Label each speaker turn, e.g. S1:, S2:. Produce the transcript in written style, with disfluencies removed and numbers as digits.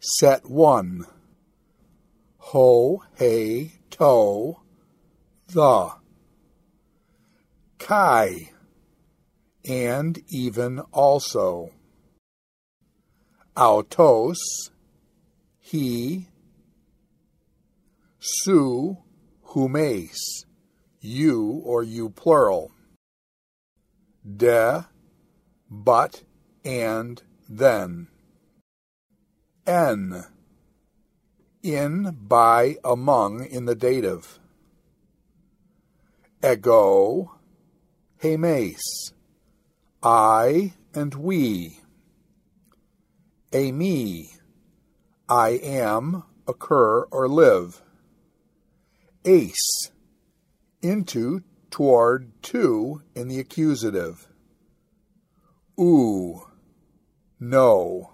S1: Set 1. Ho, hey, to, the. Kai, and even also. Autos, he. Su, humes, you or you plural. De, but, and, then. En, in, by, among in the dative. Ego, hemes, I and we. Ami, I am, occur or live. Ace, into, toward, to in the accusative. No.